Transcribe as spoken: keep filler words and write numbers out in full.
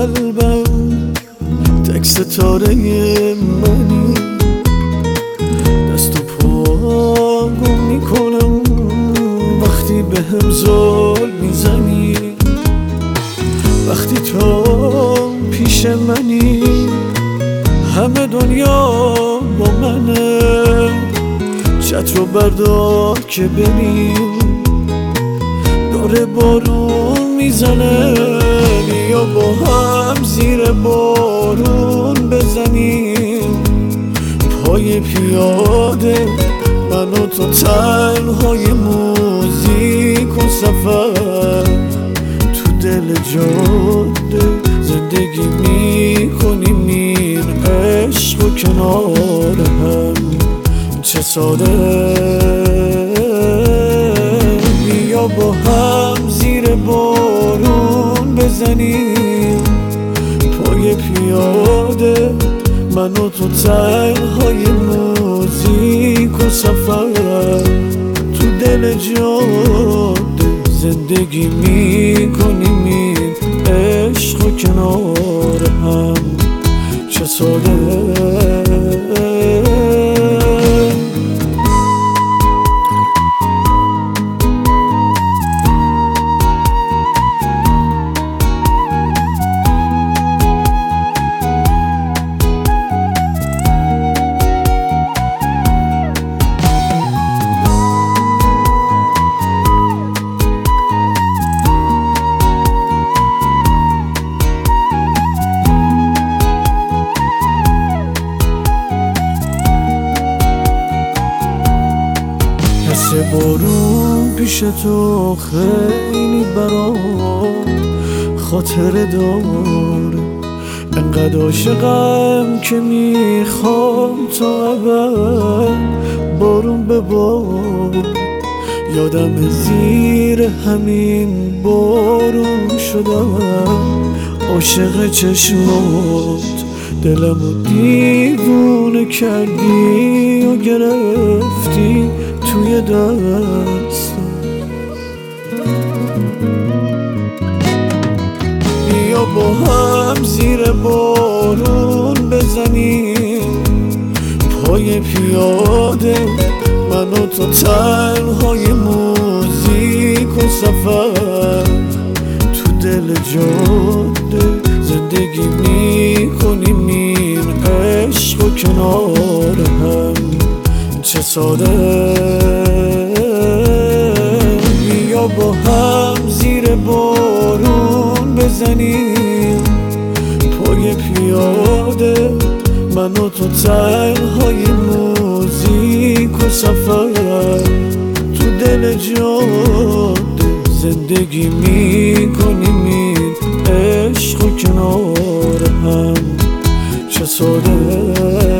قلبم تک ستاره منی، دست و پا گم میکنم وقتی به هم زل میزنی. وقتی تو پیش منی همه دنیا با منه، چتر رو بردار که بریم، داره بارون میزنه. بیا با هم زیر بارون بزنیم، پای پیاده من و تو تنهای موزیک و سفر، تو دل جاده زندگی میکنیم این عشق و کنار هم. چه ساده بیا با هم زیر بارون بزنیم، پای پیاده من و تو تنهای موزیک و سفر، تو دل جاده زندگی میکنیم این عشق و کنار هم. چه ساده حس بارون پیش تو خیلی برام خاطره داره، انقدر عاشقم که میخوام تا ابد بارون به بار. یادم زیر همین بارون شدم عاشق چشمات، دلمو دیوونه کردی و گرفتی توی دستم. بیا با هم زیر بارون بزنیم، پای پیاده من و تو تنهای موزیک و سفر، تو دل جاده زندگی میکنیم این عشق و کنار هم. چه ساده بیا با هم زیر بارون بزنیم، پای پیاده من و تو تنهای موزیک و سفر، تو دل جاده زندگی میکنیم این عشق و کنار هم. چه ساده